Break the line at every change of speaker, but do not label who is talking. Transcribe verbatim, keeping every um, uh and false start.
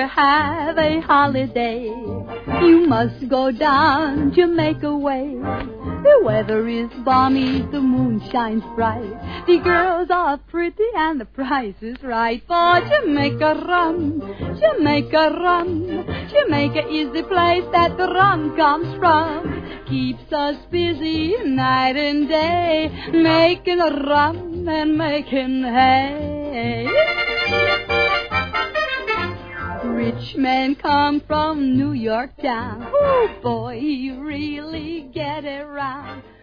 to have a holiday, you must go down Jamaica way. The weather is balmy, the moon shines bright, the girls are pretty and the price is right. For Jamaica rum, Jamaica rum, Jamaica is the place that the rum comes from. Keeps us busy night and day, making rum and making hay. Rich men come from New York town. Oh, boy, you really get around.